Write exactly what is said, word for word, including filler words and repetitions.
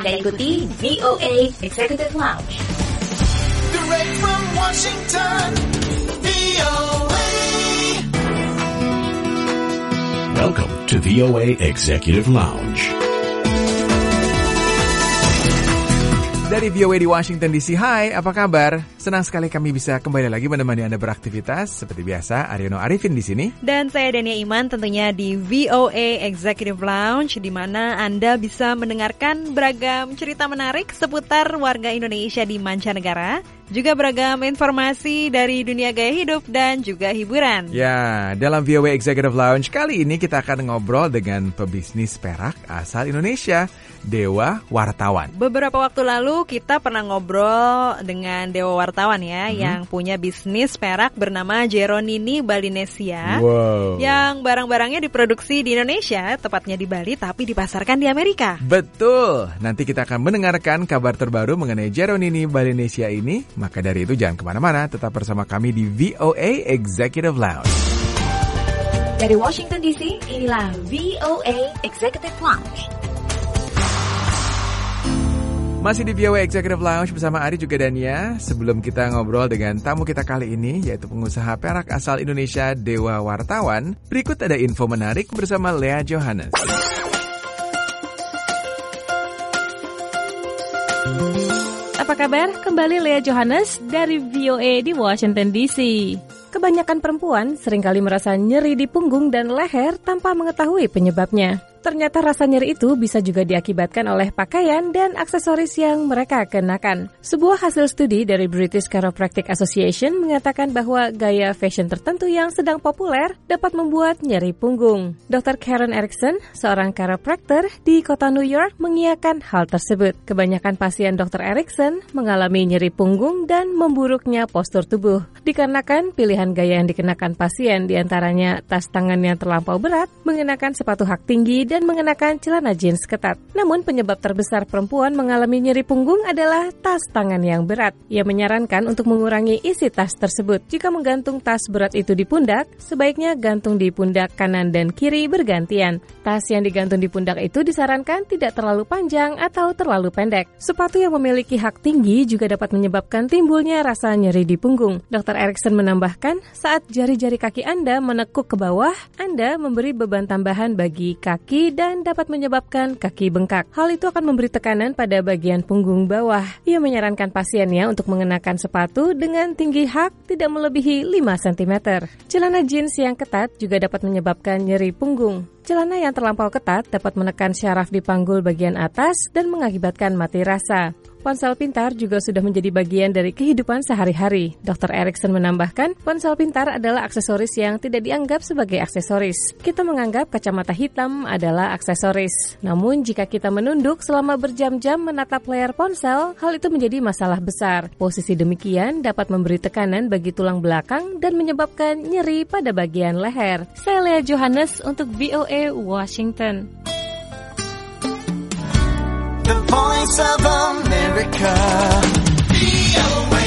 Anda ikuti V O A Executive Lounge. Direct from Washington, V O A. Welcome to V O A Executive Lounge. Dari V O A di Washington D C, hai, apa kabar? Senang sekali kami bisa kembali lagi menemani Anda beraktivitas. Seperti biasa, Aryono Arifin di sini. Dan saya Dania Iman tentunya di V O A Executive Lounge, di mana Anda bisa mendengarkan beragam cerita menarik seputar warga Indonesia di mancanegara, juga beragam informasi dari dunia gaya hidup dan juga hiburan. Ya, dalam V O A Executive Lounge kali ini kita akan ngobrol dengan pebisnis perak asal Indonesia, Dewa Wartawan. Beberapa waktu lalu kita pernah ngobrol dengan Dewa Wartawan ya, hmm. yang punya bisnis perak bernama Jeronini Balinesia. Wow. Yang barang-barangnya diproduksi di Indonesia, tepatnya di Bali, tapi dipasarkan di Amerika. Betul. Nanti kita akan mendengarkan kabar terbaru mengenai Jeronini Balinesia ini. Maka dari itu jangan kemana-mana, tetap bersama kami di V O A Executive Lounge. Dari Washington D C, inilah V O A Executive Lounge. Masih di V O A Executive Lounge bersama Ari juga Dania. Sebelum kita ngobrol dengan tamu kita kali ini, yaitu pengusaha perak asal Indonesia, Dewa Wartawan, berikut ada info menarik bersama Lea Johannes. Apa kabar? Kembali Lea Johannes dari V O A di Washington D C. Kebanyakan perempuan seringkali merasa nyeri di punggung dan leher tanpa mengetahui penyebabnya. Ternyata rasa nyeri itu bisa juga diakibatkan oleh pakaian dan aksesoris yang mereka kenakan. Sebuah hasil studi dari British Chiropractic Association mengatakan bahwa gaya fashion tertentu yang sedang populer dapat membuat nyeri punggung. dokter Karen Erickson, seorang chiropractor di kota New York, mengiyakan hal tersebut. Kebanyakan pasien dokter Erickson mengalami nyeri punggung dan memburuknya postur tubuh. Dikarenakan pilihan gaya yang dikenakan pasien diantaranya tas tangan yang terlampau berat, mengenakan sepatu hak tinggi, dan mengenakan celana jeans ketat. Namun penyebab terbesar perempuan mengalami nyeri punggung adalah tas tangan yang berat. Ia menyarankan untuk mengurangi isi tas tersebut. Jika menggantung tas berat itu di pundak, sebaiknya gantung di pundak kanan dan kiri bergantian. Tas yang digantung di pundak itu disarankan tidak terlalu panjang atau terlalu pendek. Sepatu yang memiliki hak tinggi juga dapat menyebabkan timbulnya rasa nyeri di punggung. dokter Erickson menambahkan, saat jari-jari kaki Anda menekuk ke bawah, Anda memberi beban tambahan bagi kaki dan dapat menyebabkan kaki bengkak. Hal itu akan memberi tekanan pada bagian punggung bawah. Ia menyarankan pasiennya untuk mengenakan sepatu dengan tinggi hak tidak melebihi lima sentimeter. Celana jeans yang ketat juga dapat menyebabkan nyeri punggung. Celana yang terlampau ketat dapat menekan syaraf di panggul bagian atas dan mengakibatkan mati rasa. Ponsel pintar juga sudah menjadi bagian dari kehidupan sehari-hari. dokter Erickson menambahkan, ponsel pintar adalah aksesoris yang tidak dianggap sebagai aksesoris. Kita menganggap kacamata hitam adalah aksesoris. Namun jika kita menunduk selama berjam-jam menatap layar ponsel, hal itu menjadi masalah besar. Posisi demikian dapat memberi tekanan bagi tulang belakang dan menyebabkan nyeri pada bagian leher. Saya Lea Johannes untuk V O A Washington. The Voice of America, V O A.